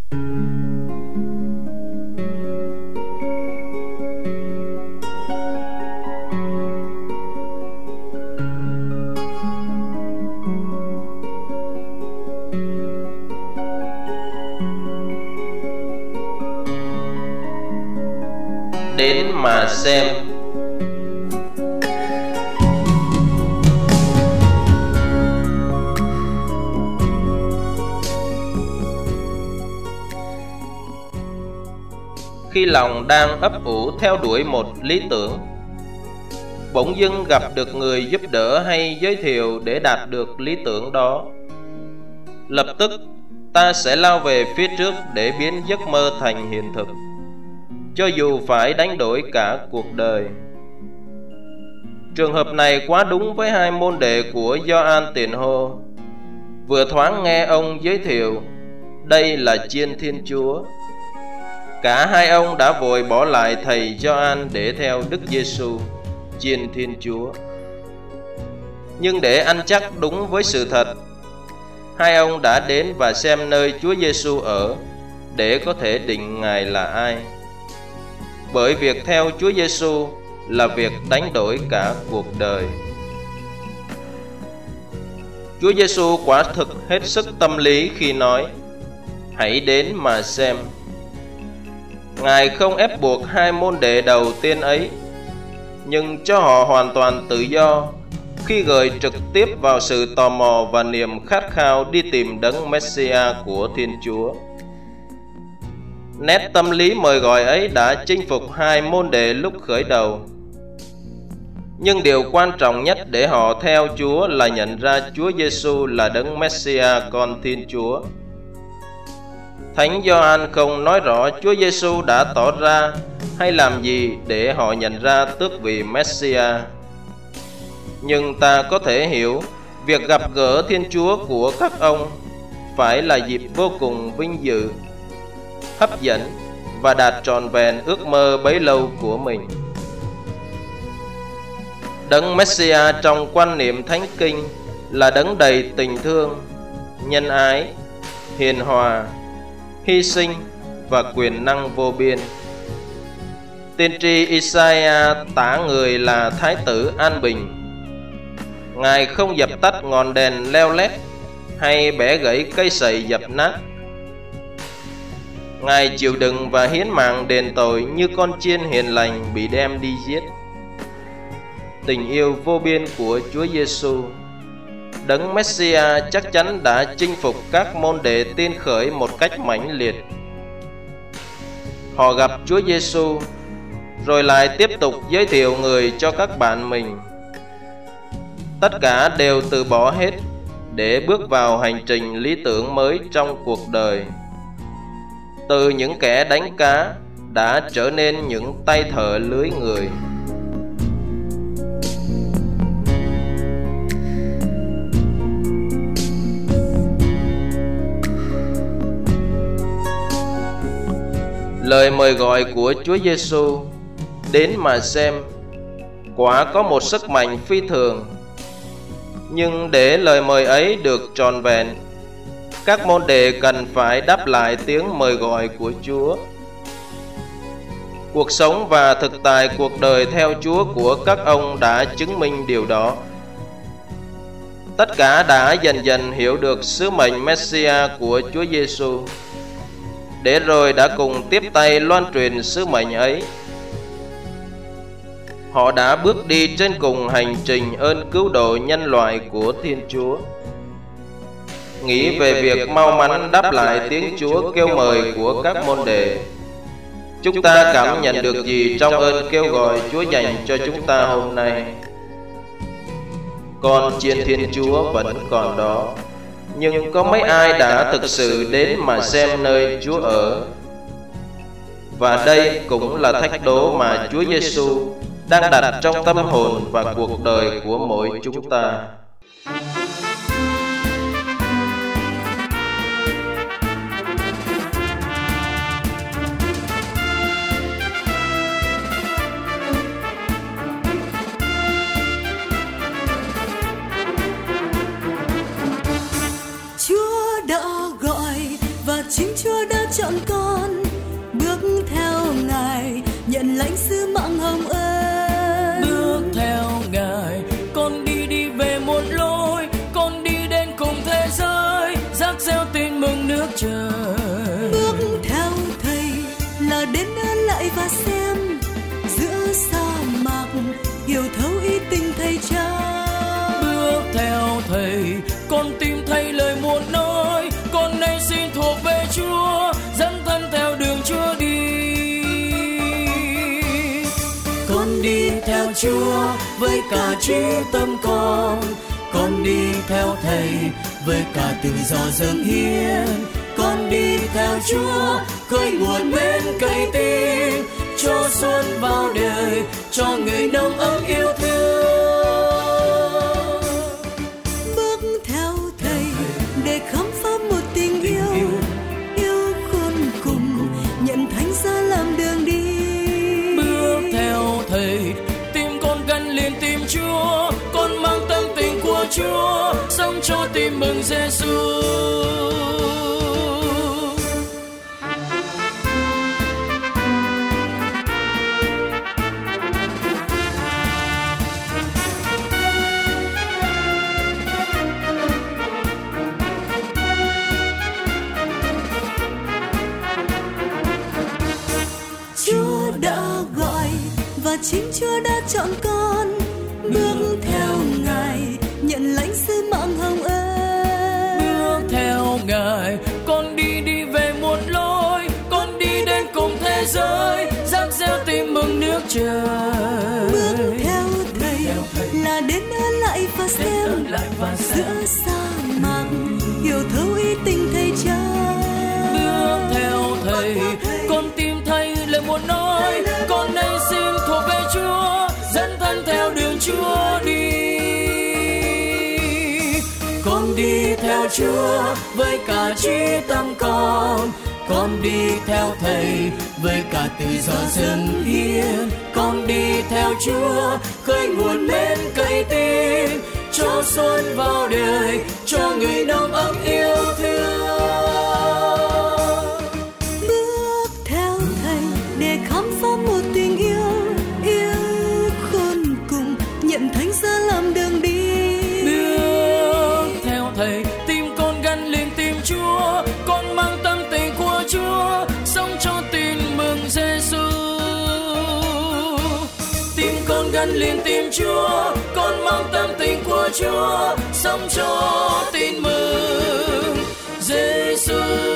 Đến mà xem. Khi lòng đang ấp ủ theo đuổi một lý tưởng, bỗng dưng gặp được người giúp đỡ hay giới thiệu để đạt được lý tưởng đó, lập tức ta sẽ lao về phía trước để biến giấc mơ thành hiện thực, cho dù phải đánh đổi cả cuộc đời. Trường hợp này quá đúng với hai môn đệ của Gioan Tiền Hô. Vừa thoáng nghe ông giới thiệu đây là chiên Thiên Chúa, cả hai ông đã vội bỏ lại thầy Gioan để theo Đức Giêsu, chiên Thiên Chúa. Nhưng để ăn chắc đúng với sự thật, hai ông đã đến và xem nơi Chúa Giêsu ở để có thể định Ngài là ai. Bởi việc theo Chúa Giêsu là việc đánh đổi cả cuộc đời. Chúa Giêsu quả thực hết sức tâm lý khi nói: hãy đến mà xem. Ngài không ép buộc hai môn đệ đầu tiên ấy, nhưng cho họ hoàn toàn tự do khi gửi trực tiếp vào sự tò mò và niềm khát khao đi tìm đấng Messiah của Thiên Chúa. Nét tâm lý mời gọi ấy đã chinh phục hai môn đệ lúc khởi đầu. Nhưng điều quan trọng nhất để họ theo Chúa là nhận ra Chúa Giêsu là đấng Messiah, con Thiên Chúa. Thánh Gioan không nói rõ Chúa Giêsu đã tỏ ra hay làm gì để họ nhận ra tước vị Messiah. Nhưng ta có thể hiểu việc gặp gỡ Thiên Chúa của các ông phải là dịp vô cùng vinh dự, hấp dẫn và đạt trọn vẹn ước mơ bấy lâu của mình. Đấng Messiah trong quan niệm Thánh Kinh là đấng đầy tình thương, nhân ái, hiền hòa, hy sinh và quyền năng vô biên. Tiên tri Isaiah tả người là Thái tử an bình. Ngài không dập tắt ngọn đèn leo lét hay bẻ gãy cây sậy dập nát. Ngài chịu đựng và hiến mạng đền tội như con chiên hiền lành bị đem đi giết. Tình yêu vô biên của Chúa Giêsu, đấng Messiah chắc chắn đã chinh phục các môn đệ tiên khởi một cách mãnh liệt. Họ gặp Chúa Giêsu rồi lại tiếp tục giới thiệu người cho các bạn mình. Tất cả đều từ bỏ hết để bước vào hành trình lý tưởng mới trong cuộc đời. Từ những kẻ đánh cá đã trở nên những tay thợ lưới người. Lời mời gọi của Chúa Giêsu đến mà xem quả có một sức mạnh phi thường. Nhưng để lời mời ấy được trọn vẹn, các môn đệ cần phải đáp lại tiếng mời gọi của Chúa. Cuộc sống và thực tại cuộc đời theo Chúa của các ông đã chứng minh điều đó. Tất cả đã dần dần hiểu được sứ mệnh Messiah của Chúa Giêsu, để rồi đã cùng tiếp tay loan truyền sứ mệnh ấy. Họ đã bước đi trên cùng hành trình ơn cứu độ nhân loại của Thiên Chúa. Nghĩ về việc mau mắn đáp lại tiếng Chúa kêu mời của các môn đệ, chúng ta cảm nhận được gì trong ơn kêu gọi Chúa dành cho chúng ta hôm nay? Con chiên Thiên Chúa vẫn còn đó, nhưng có mấy ai đã thực sự đến mà xem nơi Chúa ở? Và đây cũng là thách đố mà Chúa Giêsu đang đặt trong tâm hồn và cuộc đời của mỗi chúng ta. Chúa đã gọi và chính Chúa đã chọn con, bước theo Ngài nhận lãnh sứ mạng hồng ân. Bước theo Ngài, con đi về một lối, con đi đến cùng thế giới, rắc reo tin mừng nước trời. Bước theo Thầy là đến ơn lại và xem, giữa sa mạc hiểu thấu ý tình Thầy Cha. Bước theo Thầy, con tìm thấy lời muốn nói, con nay xin thuộc về Chúa, dẫn thân theo đường Chúa đi. Con đi theo Chúa với cả trí tâm con đi theo Thầy với cả tự do dâng hiến. Con đi theo Chúa khơi nguồn mến cậy tin, cho xuân vào đời, cho người nồng ấm yêu thương. Bước theo Thầy để khám phá một tình yêu, yêu khôn cùng, nhận thánh giá làm đường đi. Bước theo Thầy, tim con gắn liền tìm Chúa, con mang tâm tình của Chúa, sống cho tin mừng Giêsu. Chúa đã gọi và chính Chúa đã chọn con, bước theo Ngài nhận lãnh sứ mạng hồng ân. Bước theo Ngài, con đi về một lối, con đi đến cùng thế giới, rắc reo tin mừng nước trời. Bước theo Thầy là đến ơn lại và xem, giữa sa mạc hiểu thấu ý tình Thầy Cha. Bước theo Thầy, con tìm thấy lời muốn nói, con nay xin thuộc về Chúa, dẫn thân theo đường Chúa đi. Con đi theo Chúa với cả trí tâm con đi theo Thầy với cả tự do dâng hiến. Con đi theo Chúa khơi nguồn mến cậy tin, cho xuân vào đời, cho người nồng ấm yêu thương. Bước theo Thầy để khám phá một tình yêu, yêu khôn cùng, nhận thánh giá làm đường đi. Bước theo Thầy, tim con gắn liền tìm Chúa, con mang tâm tình của Chúa, sống cho tin mừng Giêsu. Tim con gắn liền tìm Chúa, con mang tâm tình của Chúa, sống cho tin mừng Giêsu.